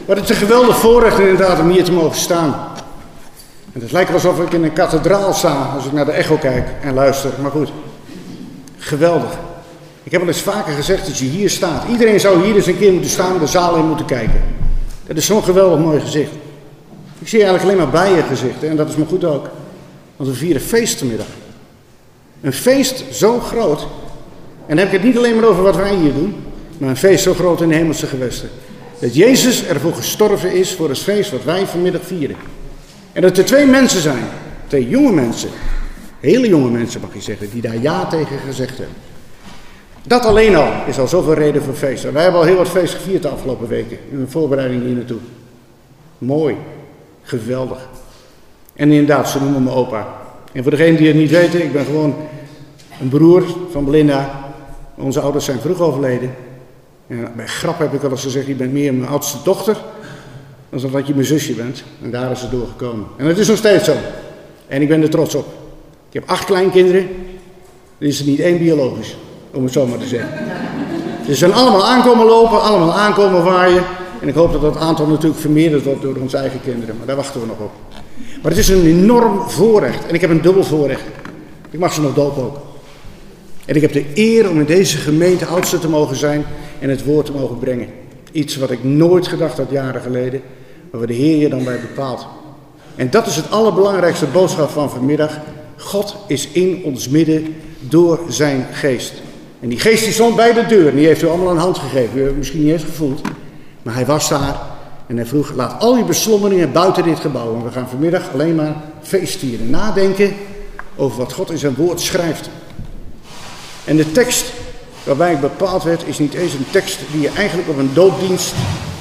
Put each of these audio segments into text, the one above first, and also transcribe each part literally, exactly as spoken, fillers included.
Wat het een geweldig voorrecht inderdaad om hier te mogen staan. En het lijkt alsof ik in een kathedraal sta als ik naar de echo kijk en luister. Maar goed, geweldig. Ik heb al eens vaker gezegd dat je hier staat. Iedereen zou hier eens een keer moeten staan, de zaal in moeten kijken. Het is zo'n geweldig mooi gezicht. Ik zie eigenlijk alleen maar blije gezichten en dat is me goed ook. Want we vieren feest vanmiddag. Een feest zo groot. En dan heb ik het niet alleen maar over wat wij hier doen. Maar een feest zo groot in de hemelse gewesten. Dat Jezus ervoor gestorven is voor het feest wat wij vanmiddag vieren. En dat er twee mensen zijn. Twee jonge mensen. Hele jonge mensen mag je zeggen. Die daar ja tegen gezegd hebben. Dat alleen al is al zoveel reden voor feest. En wij hebben al heel wat feest gevierd de afgelopen weken. In een voorbereiding hier naartoe. Mooi. Geweldig. En inderdaad, ze noemen me opa. En voor degenen die het niet weten, ik ben gewoon een broer van Belinda. Onze ouders zijn vroeg overleden. En bij grap heb ik al eens gezegd, je bent meer mijn oudste dochter dan dat je mijn zusje bent. En daar is het doorgekomen. En het is nog steeds zo. En ik ben er trots op. Ik heb acht kleinkinderen. Er is er niet één biologisch, om het zo maar te zeggen. Ze zijn allemaal aankomen lopen, allemaal aankomen waaien. En ik hoop dat dat aantal natuurlijk vermeerderd wordt door onze eigen kinderen. Maar daar wachten we nog op. Maar het is een enorm voorrecht. En ik heb een dubbel voorrecht. Ik mag ze nog dopen ook. En ik heb de eer om in deze gemeente oudste te mogen zijn en het woord te mogen brengen. Iets wat ik nooit gedacht had jaren geleden, maar waar de Heer je dan bij bepaalt. En dat is het allerbelangrijkste boodschap van vanmiddag. God is in ons midden door zijn geest. En die geest die stond bij de deur en die heeft u allemaal een hand gegeven. U hebt het misschien niet eens gevoeld, maar hij was daar. En hij vroeg, laat al je beslommeringen buiten dit gebouw. En we gaan vanmiddag alleen maar feestvieren. Nadenken over wat God in zijn woord schrijft. En de tekst waarbij ik bepaald werd, is niet eens een tekst die je eigenlijk op een doopdienst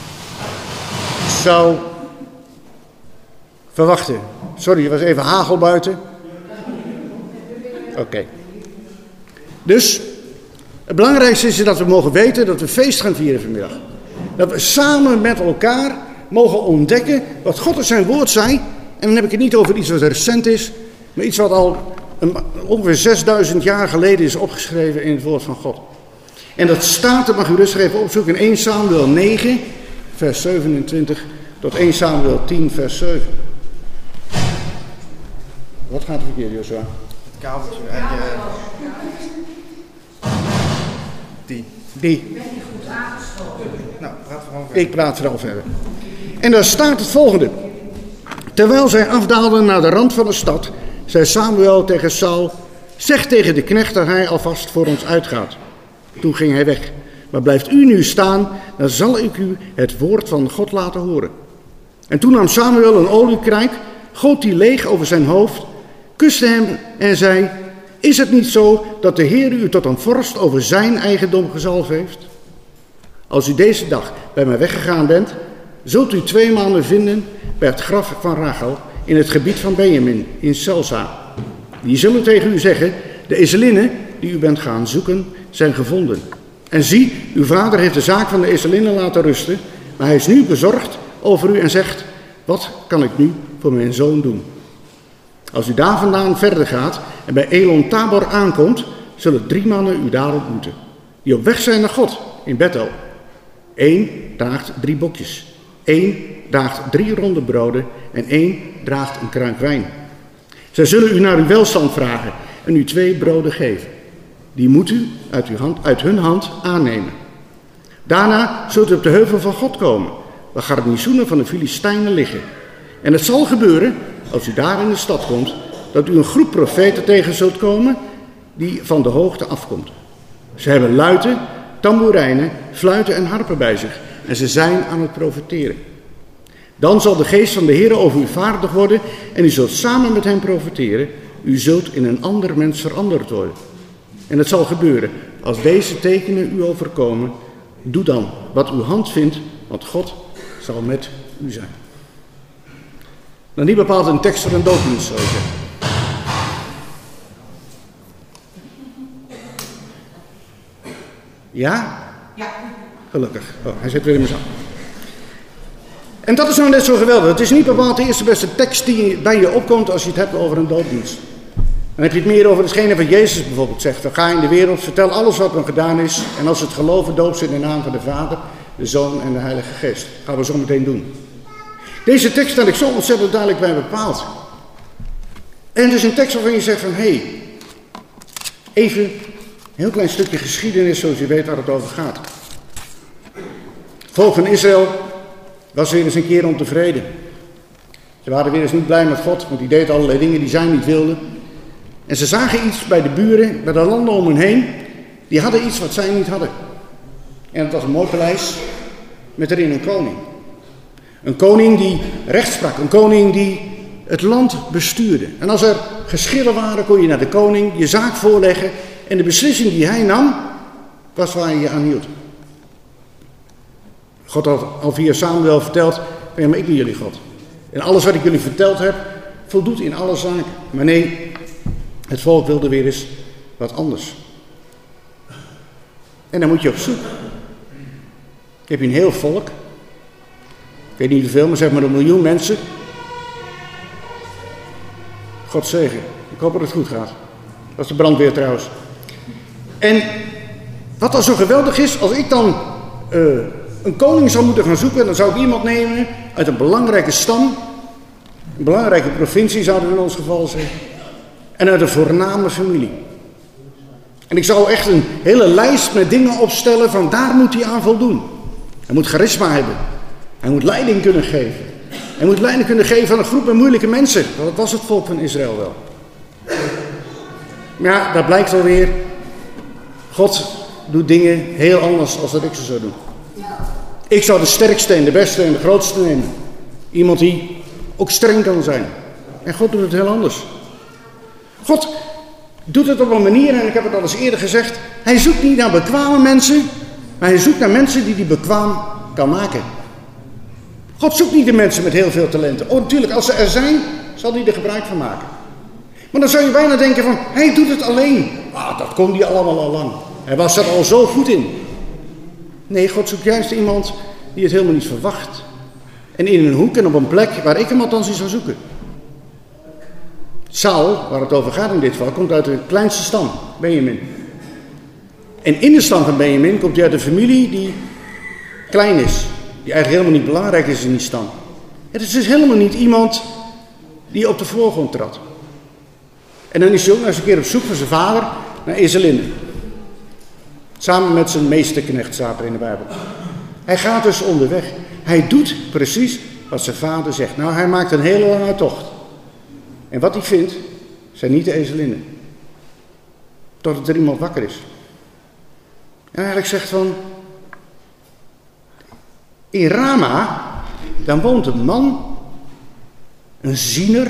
zou verwachten. Sorry, er was even hagel buiten. Oké. Okay. Dus, het belangrijkste is dat we mogen weten dat we feest gaan vieren vanmiddag. Dat we samen met elkaar mogen ontdekken wat God in zijn woord zei. En dan heb ik het niet over iets wat recent is, maar iets wat al een, ongeveer zesduizend jaar geleden is opgeschreven in het woord van God. En dat staat, dat mag u rustig even opzoeken, in eerste Samuel negen, vers zevenentwintig tot eerste Samuel tien, vers zeven. Wat gaat er verkeerd, Joshua? Het kabeltje en je... Die. Die. Nou, praat vooral verder. Ik praat vooral verder. En daar staat het volgende. Terwijl zij afdaalden naar de rand van de stad, zei Samuel tegen Saul, zeg tegen de knecht dat hij alvast voor ons uitgaat. Toen ging hij weg. Maar blijft u nu staan, dan zal ik u het woord van God laten horen. En toen nam Samuel een oliekruik, goot die leeg over zijn hoofd, kuste hem en zei, is het niet zo dat de Heer u tot een vorst over zijn eigendom gezalfd heeft? Als u deze dag bij mij weggegaan bent, zult u twee maanden vinden bij het graf van Rachel in het gebied van Benjamin in Selsa. Die zullen tegen u zeggen, de ezelinnen die u bent gaan zoeken zijn gevonden. En zie, uw vader heeft de zaak van de ezelinnen laten rusten, maar hij is nu bezorgd over u en zegt, wat kan ik nu voor mijn zoon doen? Als u daar vandaan verder gaat en bij Elon Tabor aankomt, zullen drie mannen u daar ontmoeten, die op weg zijn naar God in Bethel. Eén draagt drie bokjes, één draagt drie ronde broden en één draagt een kruik wijn. Zij zullen u naar uw welstand vragen en u twee broden geven. Die moet u uit, uw hand, uit hun hand aannemen. Daarna zult u op de heuvel van God komen, waar garnizoenen van de Filistijnen liggen. En het zal gebeuren, als u daar in de stad komt, dat u een groep profeten tegen zult komen die van de hoogte afkomt. Ze hebben luiten, tamboerijnen, fluiten en harpen bij zich en ze zijn aan het profeteren. Dan zal de geest van de Heer over u vaardig worden en u zult samen met hem profeteren. U zult in een ander mens veranderd worden. En het zal gebeuren, als deze tekenen u overkomen, doe dan wat uw hand vindt, want God zal met u zijn. Nou, niet bepaald een tekst van een doopdienst, zou ik zeggen. Ja? Ja. Gelukkig. Oh, hij zit weer in mijn zak. En dat is nou net zo geweldig. Het is niet bepaald de eerste beste tekst die bij je opkomt als je het hebt over een doopdienst. Dan heb je het meer over hetgene wat Jezus bijvoorbeeld zegt. Dan ga in de wereld, vertel alles wat er gedaan is. En als het geloven, doop ze in de naam van de Vader, de Zoon en de Heilige Geest. Dat gaan we zo meteen doen. Deze tekst staat ik zo ontzettend duidelijk bij bepaald. En het is een tekst waarvan je zegt van, hé, hey, even een heel klein stukje geschiedenis, zodat je weet waar het over gaat. Het volk van Israël was weer eens een keer ontevreden. Ze waren weer eens niet blij met God, want die deed allerlei dingen die zij niet wilden. En ze zagen iets bij de buren, bij de landen om hen heen. Die hadden iets wat zij niet hadden. En het was een mooi paleis met erin een koning. Een koning die recht sprak, een koning die het land bestuurde. En als er geschillen waren, kon je naar de koning je zaak voorleggen. En de beslissing die hij nam, was waar je je aan hield. God had al via Samuel verteld, ja, maar ik ben jullie God. En alles wat ik jullie verteld heb, voldoet in alle zaken. Maar nee, het volk wilde weer eens wat anders. En dan moet je op zoek. Ik heb hier een heel volk. Ik weet niet hoeveel, maar zeg maar een miljoen mensen. God zegen. Ik hoop dat het goed gaat. Dat is de brandweer trouwens. En wat dan zo geweldig is, als ik dan uh, een koning zou moeten gaan zoeken, dan zou ik iemand nemen uit een belangrijke stam. Een belangrijke provincie zouden we in ons geval zeggen. En uit een voorname familie. En ik zou echt een hele lijst met dingen opstellen van daar moet hij aan voldoen. Hij moet charisma hebben. Hij moet leiding kunnen geven. Hij moet leiding kunnen geven aan een groep met moeilijke mensen. Dat was het volk van Israël wel. Maar ja, dat blijkt alweer. God doet dingen heel anders dan dat ik ze zou doen. Ik zou de sterkste en de beste en de grootste nemen. Iemand die ook streng kan zijn. En God doet het heel anders. God doet het op een manier, en ik heb het al eens eerder gezegd. Hij zoekt niet naar bekwame mensen, maar hij zoekt naar mensen die hij bekwaam kan maken. God zoekt niet de mensen met heel veel talenten. Oh, natuurlijk, als ze er zijn, zal hij er gebruik van maken. Maar dan zou je bijna denken van, hij doet het alleen. Ah, dat kon hij allemaal al lang. Hij was er al zo goed in. Nee, God zoekt juist iemand die het helemaal niet verwacht. En in een hoek en op een plek waar ik hem althans in zou zoeken. Saul, waar het over gaat in dit geval, komt uit de kleinste stam, Benjamin. En in de stam van Benjamin komt hij uit een familie die klein is. Die eigenlijk helemaal niet belangrijk is in die stam. Het is dus helemaal niet iemand die op de voorgrond trad. En dan is hij ook nog eens een keer op zoek van zijn vader naar ezelinnen. Samen met zijn meesterknecht staat er in de Bijbel. Hij gaat dus onderweg. Hij doet precies wat zijn vader zegt. Nou, hij maakt een hele lange tocht. En wat hij vindt, zijn niet de ezelinnen. Totdat er iemand wakker is. En eigenlijk zegt van... In Rama, dan woont een man, een ziener.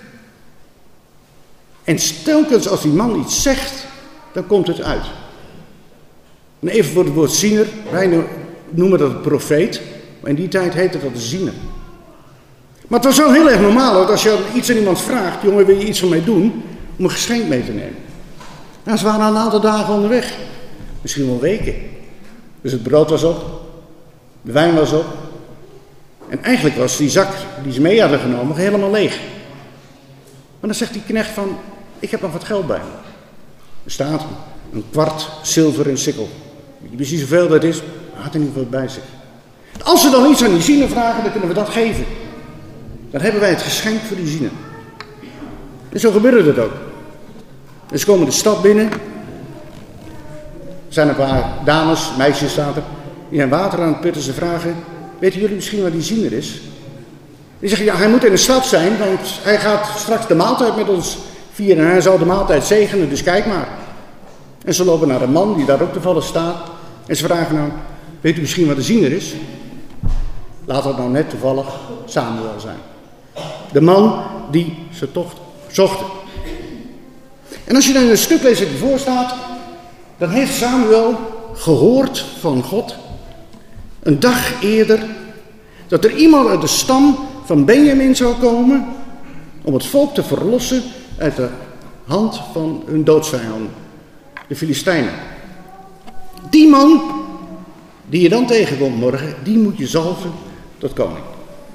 En telkens als die man iets zegt, dan komt het uit. En even voor het woord ziener, wij noemen dat een profeet. Maar in die tijd heette dat een ziener. Maar het was wel heel erg normaal, want als je iets aan iemand vraagt, jongen, wil je iets van mij doen, om een geschenk mee te nemen. Nou, ze waren een aantal dagen onderweg. Misschien wel weken. Dus het brood was op. De wijn was op. En eigenlijk was die zak die ze mee hadden genomen helemaal leeg. Maar dan zegt die knecht van, ik heb nog wat geld bij me. Er staat een kwart zilver en sikkel. Weet je precies hoeveel dat is? Hij had er niet veel bij zich. Als ze dan iets aan die ziener vragen, dan kunnen we dat geven. Dan hebben wij het geschenk voor die ziener. En zo gebeurde dat ook. En ze komen de stad binnen. Er zijn een paar dames, meisjes staat er, die zijn water aan het putten. Ze vragen, weten jullie misschien waar die ziener is? Die zeggen, ja, hij moet in de stad zijn, want hij gaat straks de maaltijd met ons vieren. En hij zal de maaltijd zegenen, dus kijk maar. En ze lopen naar een man die daar ook toevallig staat. En ze vragen nou, weet u misschien wat de ziener is? Laat dat nou net toevallig Samuel zijn. De man die ze toch zochten. En als je dan in een stuk leest dat hiervoor staat, dan heeft Samuel gehoord van God, een dag eerder, dat er iemand uit de stam van Benjamin zou komen om het volk te verlossen uit de hand van hun doodsvijanden, de Filistijnen. Die man, die je dan tegenkomt morgen, die moet je zalven tot koning.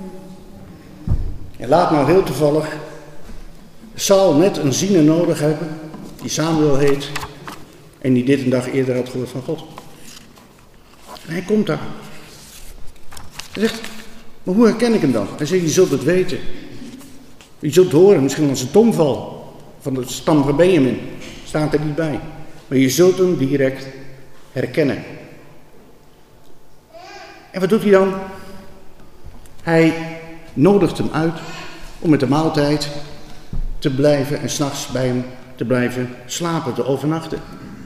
En laat nou heel toevallig Saul net een ziener nodig hebben, die Samuel heet, en die dit een dag eerder had gehoord van God. En hij komt daar. Hij zegt, maar hoe herken ik hem dan? Hij zegt, je zult het weten. Je zult het horen, misschien als een tongval van de stam van Benjamin. Staat er niet bij. Maar je zult hem direct herkennen. En wat doet hij dan? Hij nodigt hem uit om met de maaltijd te blijven en 's nachts bij hem te blijven slapen, te overnachten.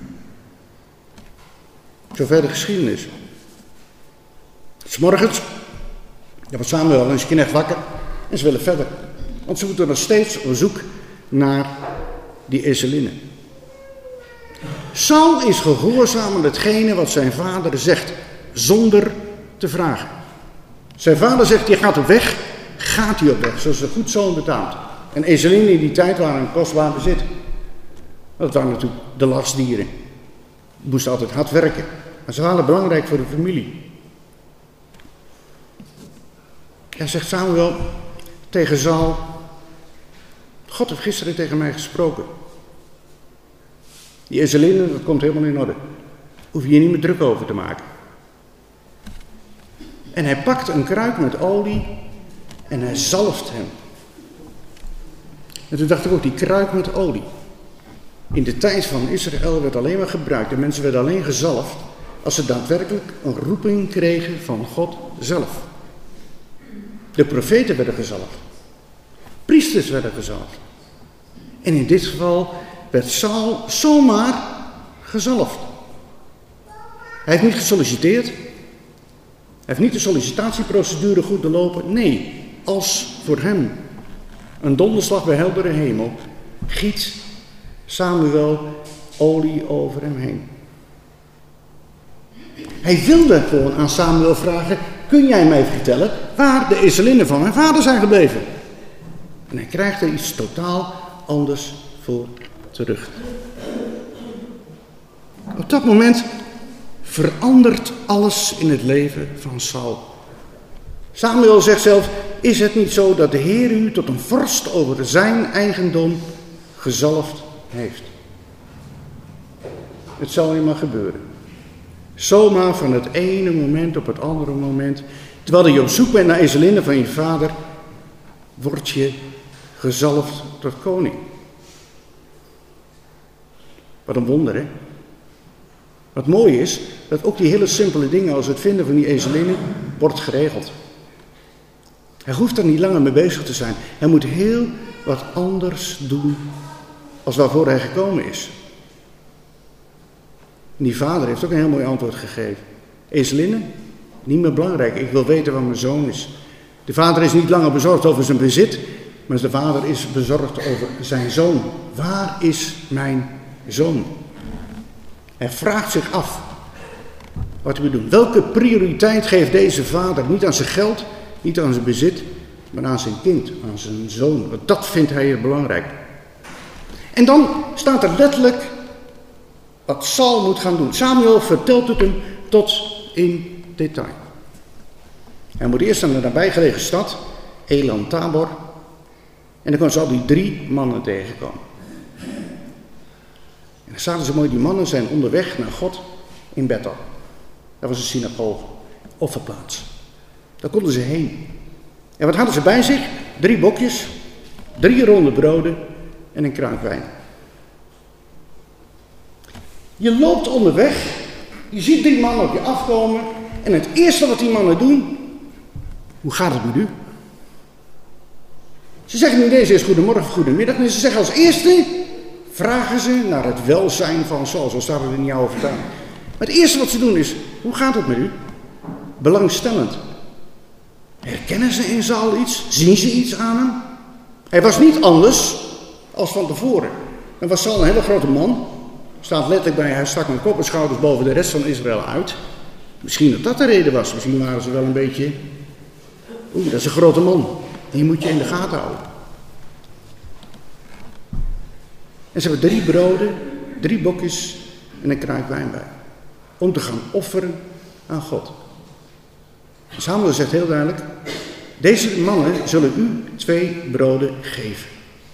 Zover de geschiedenis. 'S Morgens, dan wordt Samuel en zijn knecht wakker en ze willen verder. Want ze moeten nog steeds op zoek naar die ezelinnen. Saul is gehoorzaam aan hetgene wat zijn vader zegt, zonder te vragen. Zijn vader zegt, je gaat op weg, gaat hij op weg, zoals een goed zoon betaamt. En ezelinnen in die tijd waren een kostbaar bezit. Dat waren natuurlijk de lastdieren. Ze moesten altijd hard werken. Maar ze waren belangrijk voor de familie. Hij zegt Samuel tegen Saul, God heeft gisteren tegen mij gesproken. Die ezelinnen, dat komt helemaal in orde. Hoef je hier niet meer druk over te maken. En hij pakt een kruik met olie en hij zalft hem. En toen dacht ik ook, die kruik met olie. In de tijd van Israël werd alleen maar gebruikt. De mensen werden alleen gezalfd als ze daadwerkelijk een roeping kregen van God zelf. De profeten werden gezalfd. Priesters werden gezalfd. En in dit geval werd Saul zomaar gezalfd. Hij heeft niet gesolliciteerd. Hij heeft niet de sollicitatieprocedure goed doorlopen. Nee, als voor hem een donderslag bij heldere hemel giet Samuel olie over hem heen. Hij wilde gewoon aan Samuel vragen, kun jij mij vertellen waar de ezelinnen van mijn vader zijn gebleven? En hij krijgt er iets totaal anders voor terug. Op dat moment verandert alles in het leven van Saul. Samuel zegt zelf, is het niet zo dat de Heer u tot een vorst over zijn eigendom gezalfd heeft? Het zal je maar gebeuren. Zomaar van het ene moment op het andere moment, terwijl je op zoek bent naar ezelinnen van je vader, word je gezalfd tot koning. Wat een wonder, hè? Wat mooi is, dat ook die hele simpele dingen als het vinden van die ezelinnen wordt geregeld. Hij hoeft er niet langer mee bezig te zijn. Hij moet heel wat anders doen als waarvoor hij gekomen is. En die vader heeft ook een heel mooi antwoord gegeven. Ezelinnen, niet meer belangrijk. Ik wil weten waar mijn zoon is. De vader is niet langer bezorgd over zijn bezit, maar de vader is bezorgd over zijn zoon. Waar is mijn zoon? Hij vraagt zich af wat we doen. Welke prioriteit geeft deze vader niet aan zijn geld, niet aan zijn bezit, maar aan zijn kind, aan zijn zoon. Want dat vindt hij heel belangrijk. En dan staat er letterlijk wat Saul moet gaan doen. Samuel vertelt het hem tot in detail. Hij moet eerst naar de nabijgelegen stad, Elan Tabor. En dan zal hij drie mannen tegenkomen. En dan zaten ze mooi, die mannen zijn onderweg naar God in Bethel. Dat was een synagoge, offerplaats. Daar konden ze heen. En wat hadden ze bij zich? Drie bokjes, drie ronde broden en een kruik wijn. Je loopt onderweg, je ziet drie mannen op je afkomen en het eerste wat die mannen doen, hoe gaat het met u? Ze zeggen niet eens eerst goedemorgen of goedemiddag, nee, ze zeggen als eerste, vragen ze naar het welzijn van Saul, zo staat het in jouw vertaling. Maar het eerste wat ze doen is, hoe gaat het met u? Belangstellend. Herkennen ze in Saul iets? Zien ze iets aan hem? Hij was niet anders als van tevoren. En was Saul een hele grote man. Staat letterlijk bij, hij stak met kop en schouders boven de rest van Israël uit. Misschien dat dat de reden was. Misschien waren ze wel een beetje, oeh, dat is een grote man. Die moet je in de gaten houden. En ze hebben drie broden, drie bokjes en een kruik wijn bij. Om te gaan offeren aan God. Samuel zegt heel duidelijk, deze mannen zullen u twee broden geven.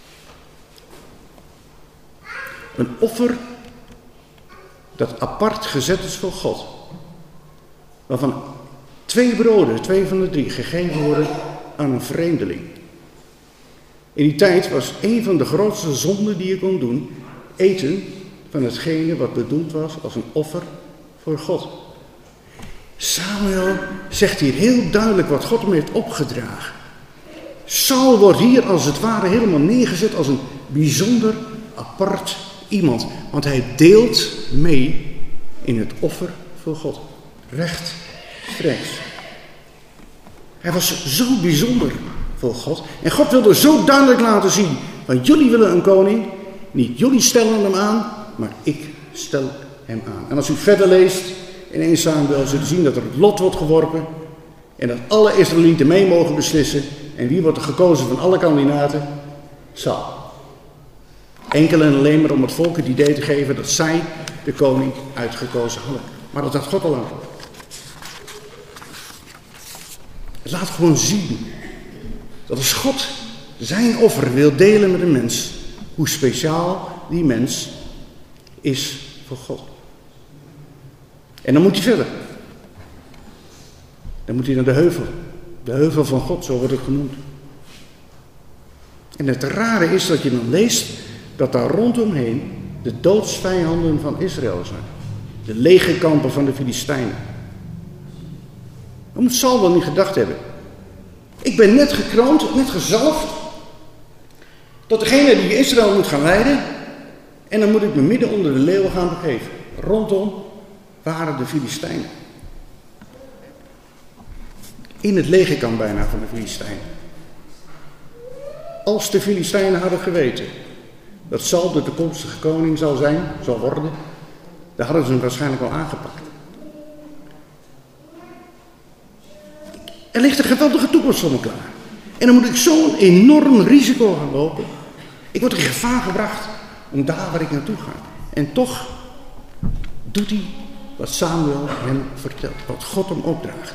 Een offer dat apart gezet is voor God. Waarvan twee broden, twee van de drie, gegeven worden aan een vreemdeling. In die tijd was een van de grootste zonden die je kon doen, eten van hetgene wat bedoeld was als een offer voor God. Samuel zegt hier heel duidelijk wat God hem heeft opgedragen. Saul wordt hier als het ware helemaal neergezet als een bijzonder apart iemand. Want hij deelt mee in het offer voor God. Rechtstreeks. Hij was zo bijzonder voor God. En God wilde zo duidelijk laten zien. Want jullie willen een koning. Niet jullie stellen hem aan, maar ik stel hem aan. En als u verder leest in eerste Samuel zult u zien dat er het lot wordt geworpen. En dat alle Israëlieten mee mogen beslissen. En wie wordt er gekozen van alle kandidaten? Saul. Enkel en alleen maar om het volk het idee te geven dat zij de koning uitgekozen hadden. Maar dat had God al lang. Het laat gewoon zien dat als God zijn offer wil delen met een mens, hoe speciaal die mens is voor God. En dan moet hij verder. Dan moet hij naar de heuvel. De heuvel van God, zo wordt het genoemd. En het rare is dat je dan leest dat daar rondomheen de doodsvijanden van Israël zijn. De legerkampen van de Filistijnen. Dat moet Saul wel niet gedacht hebben. Ik ben net gekroond, net gezalfd, tot degene die Israël moet gaan leiden. En dan moet ik me midden onder de leeuwen gaan begeven. Rondom waren de Filistijnen. In het legerkamp bijna van de Filistijnen. Als de Filistijnen hadden geweten dat Saul de toekomstige koning zou zijn, zou worden, dan hadden ze hem waarschijnlijk al aangepakt. Er ligt een geweldige toekomst voor me klaar. En dan moet ik zo'n enorm risico gaan lopen. Ik word in gevaar gebracht om daar waar ik naartoe ga. En toch doet hij wat Samuel hem vertelt, wat God hem opdraagt.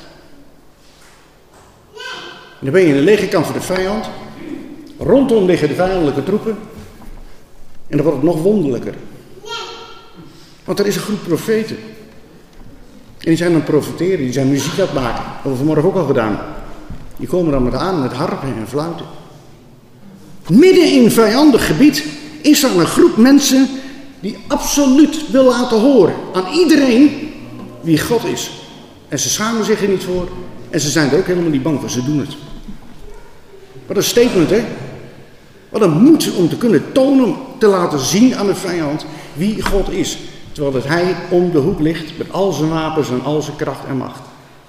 En dan ben je in de legerkamp van de vijand. Rondom liggen de vijandelijke troepen. En dan wordt het nog wonderlijker. Want er is een groep profeten. En die zijn aan het profeteren, die zijn muziek aan het maken. Dat hebben we vanmorgen ook al gedaan. Die komen dan met aan met harpen en fluiten. Midden in vijandig gebied is er een groep mensen die absoluut wil laten horen aan iedereen wie God is. En ze schamen zich er niet voor. En ze zijn er ook helemaal niet bang voor, ze doen het. Wat een statement, hè? Wat een moed om te kunnen tonen, te laten zien aan de vijand wie God is. Terwijl dat hij om de hoek ligt met al zijn wapens en al zijn kracht en macht.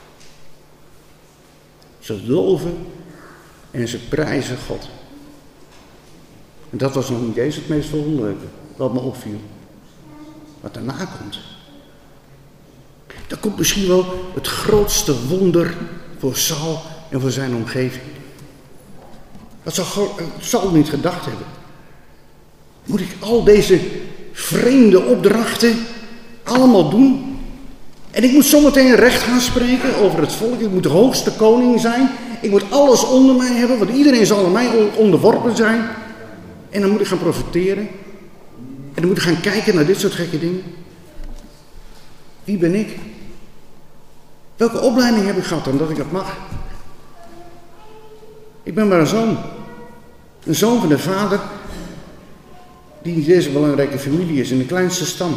Ze loven en ze prijzen God. En dat was nog niet eens het meest verwonderlijke wat me opviel. Wat daarna komt. Dat komt misschien wel het grootste wonder voor Saul en voor zijn omgeving. Dat zou Saul niet gedacht hebben. Moet ik al deze vreemde opdrachten allemaal doen? En ik moet zometeen recht gaan spreken over het volk. Ik moet de hoogste koning zijn. Ik moet alles onder mij hebben, want iedereen zal aan mij onderworpen zijn. En dan moet ik gaan profiteren. En dan moet ik gaan kijken naar dit soort gekke dingen. Wie ben ik? Welke opleiding heb ik gehad dan dat ik dat mag? Ik ben maar een zoon. Een zoon van de vader die in deze belangrijke familie is, in de kleinste stam.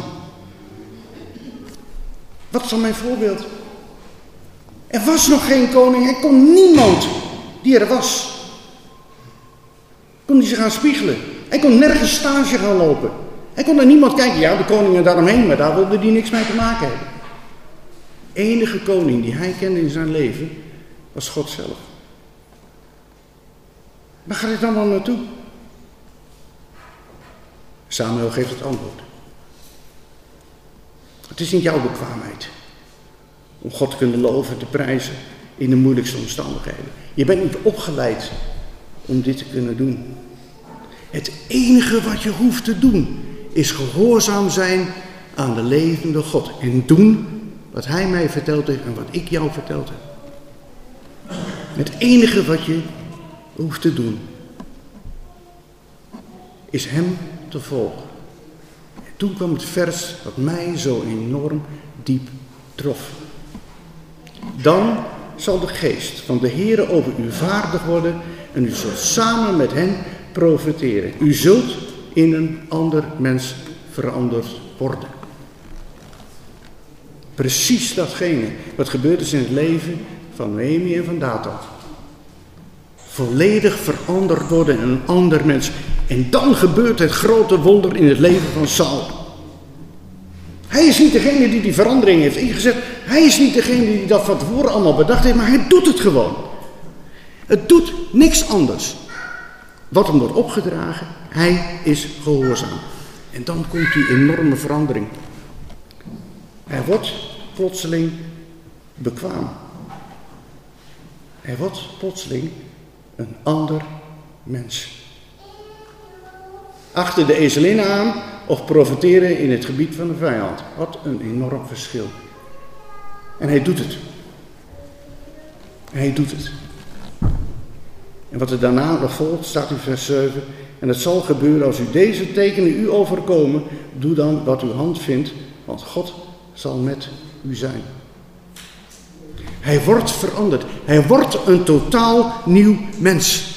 Wat is dan mijn voorbeeld? Er was nog geen koning, er kon niemand die er was. Kon hij zich gaan spiegelen. Hij kon nergens stage gaan lopen. Hij kon naar niemand kijken. Ja, de koningen daaromheen, maar daar wilde hij niks mee te maken hebben. De enige koning die hij kende in zijn leven was God zelf. Waar gaat dit allemaal naartoe? Samuel geeft het antwoord. Het is niet jouw bekwaamheid om God te kunnen loven, te prijzen in de moeilijkste omstandigheden. Je bent niet opgeleid om dit te kunnen doen. Het enige wat je hoeft te doen is gehoorzaam zijn aan de levende God. En doen wat hij mij verteld heeft en wat ik jou verteld heb. Het enige wat je hoeft te doen is hem te volgen. En toen kwam het vers wat mij zo enorm diep trof. Dan zal de geest van de Heere over u vaardig worden en u zult samen met hen profiteren. U zult in een ander mens veranderd worden. Precies datgene wat gebeurd is in het leven van Noemi en van Dathan. Volledig veranderd worden in een ander mens. En dan gebeurt het grote wonder in het leven van Saul. Hij is niet degene die die verandering heeft ingezet. Hij is niet degene die dat van tevoren allemaal bedacht heeft. Maar hij doet het gewoon. Het doet niks anders. Wat hem wordt opgedragen, hij is gehoorzaam. En dan komt die enorme verandering. Hij wordt plotseling bekwaam. Hij wordt plotseling een ander mens. Achter de ezelinnen aan of profiteren in het gebied van de vijand. Wat een enorm verschil. En hij doet het. Hij doet het. En wat er daarna nog volgt, staat in vers zeven. En het zal gebeuren als u deze tekenen u overkomen. Doe dan wat uw hand vindt, want God zal met u zijn. Hij wordt veranderd. Hij wordt een totaal nieuw mens.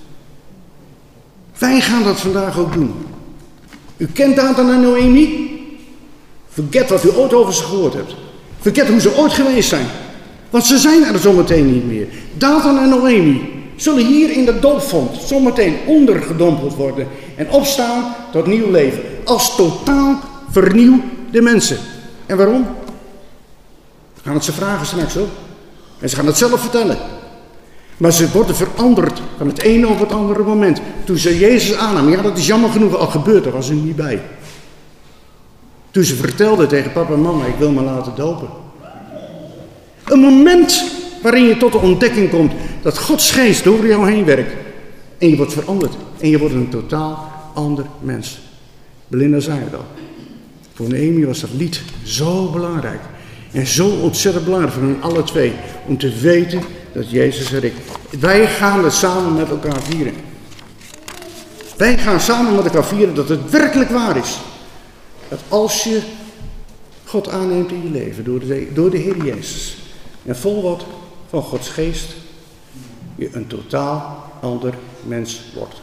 Wij gaan dat vandaag ook doen. U kent Dathan en Noemi? Vergeet wat u ooit over ze gehoord hebt. Vergeet hoe ze ooit geweest zijn. Want ze zijn er zometeen niet meer. Dathan en Noemi zullen hier in de doopvont zometeen ondergedompeld worden. En opstaan tot nieuw leven. Als totaal vernieuwde mensen. En waarom? We gaan het ze vragen straks ook. En ze gaan het zelf vertellen. Maar ze worden veranderd van het ene op het andere moment. Toen ze Jezus aannamen, ja dat is jammer genoeg al gebeurd, daar was u niet bij. Toen ze vertelde tegen papa en mama, ik wil me laten dopen. Een moment waarin je tot de ontdekking komt dat Gods geest door jou heen werkt. En je wordt veranderd. En je wordt een totaal ander mens. Belinda zei het al. Voor Noemi was dat lied zo belangrijk. En zo ontzettend belangrijk voor hen alle twee. Om te weten dat Jezus er is. Wij gaan het samen met elkaar vieren. Wij gaan samen met elkaar vieren dat het werkelijk waar is. Dat als je God aanneemt in je leven door de, door de Heer Jezus. En vol wordt van Gods geest. Je een totaal ander mens wordt.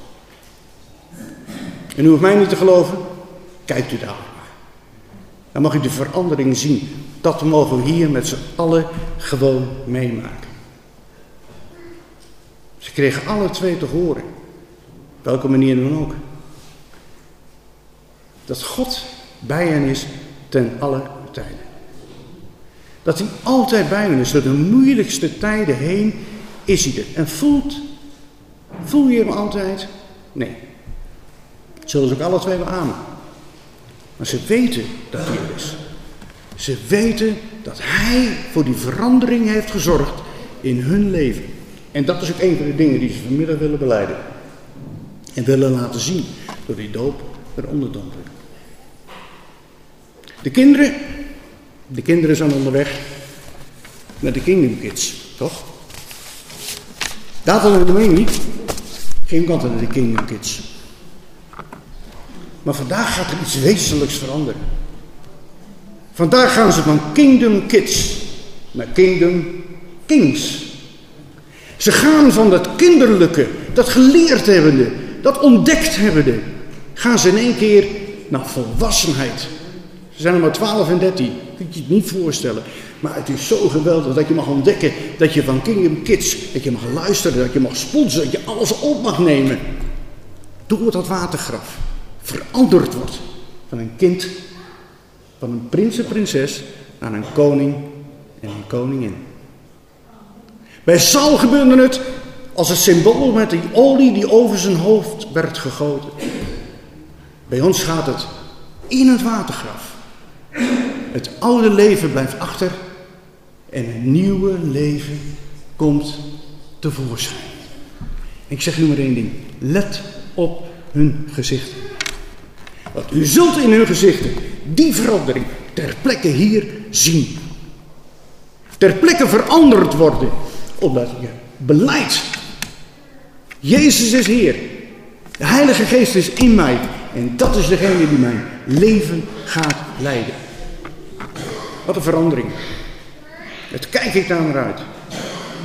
En u hoeft mij niet te geloven. Kijkt u daar maar. Dan mag u de verandering zien. Dat mogen we hier met z'n allen gewoon meemaken. Ze kregen alle twee te horen. Op welke manier dan ook. Dat God bij hen is ten alle tijden. Dat hij altijd bij hen is. Door de moeilijkste tijden heen is hij er. En voelt, voel je hem altijd? Nee. Dat zullen ze ook alle twee beamen. Maar ze weten dat hij er is. Ze weten dat hij voor die verandering heeft gezorgd in hun leven. En dat is ook een van de dingen die ze vanmiddag willen belijden. En willen laten zien door die doop en onderdompeling. De kinderen, de kinderen zijn onderweg naar de Kingdom Kids, toch? Dathan en Noemi geen kant naar de Kingdom Kids. Maar vandaag gaat er iets wezenlijks veranderen. Vandaag gaan ze van Kingdom Kids naar Kingdom Kings. Ze gaan van dat kinderlijke, dat geleerd hebbende, dat ontdekt hebbende, gaan ze in één keer naar volwassenheid. Ze zijn er maar twaalf en dertien, kun je het niet voorstellen. Maar het is zo geweldig dat je mag ontdekken dat je van Kingdom Kids, dat je mag luisteren, dat je mag sponsen, dat je alles op mag nemen. Door dat watergraf veranderd wordt van een kind, van een prins en prinses, naar een koning en een koningin. Bij Saul gebeurde het als het symbool met die olie die over zijn hoofd werd gegoten. Bij ons gaat het in het watergraf. Het oude leven blijft achter en een nieuwe leven komt tevoorschijn. Ik zeg nu maar één ding. Let op hun gezichten. Want u zult in hun gezichten die verandering ter plekke hier zien. Ter plekke veranderd worden. Omdat je beleidt. Jezus is Heer. De Heilige Geest is in mij. En dat is degene die mijn leven gaat leiden. Wat een verandering. Het kijk ik daar naar uit.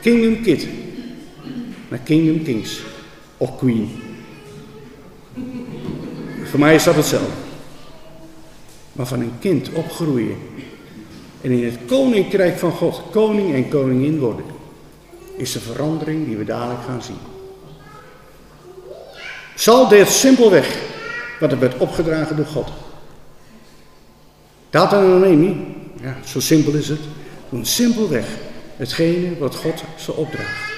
Kingdom Kid naar Kingdom Kings of Queen. Voor mij is dat hetzelfde. Maar van een kind opgroeien en in het koninkrijk van God koning en koningin worden, is de verandering die we dadelijk gaan zien. Saul deed simpelweg wat er werd opgedragen door God. Dathan en Noemi, ja, zo simpel is het, doen simpelweg hetgene wat God ze opdraagt.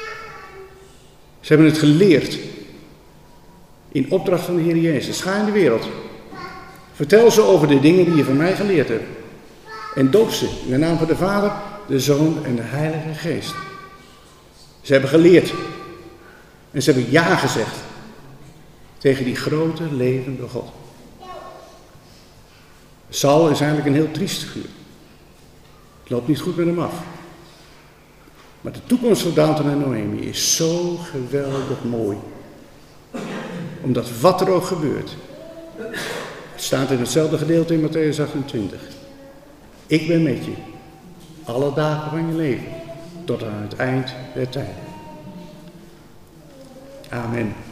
Ze hebben het geleerd in opdracht van de Heer Jezus. Ga in de wereld. Vertel ze over de dingen die je van mij geleerd hebt. En doop ze in de naam van de Vader, de Zoon en de Heilige Geest. Ze hebben geleerd. En ze hebben ja gezegd tegen die grote levende God. Saul is eigenlijk een heel triest figuur. Het loopt niet goed met hem af. Maar de toekomst van Dathan en Noemi is zo geweldig mooi. Omdat wat er ook gebeurt. Het staat in hetzelfde gedeelte in Mattheüs achtentwintig. Ik ben met je. Alle dagen van je leven. Tot aan het eind der tijden. Amen.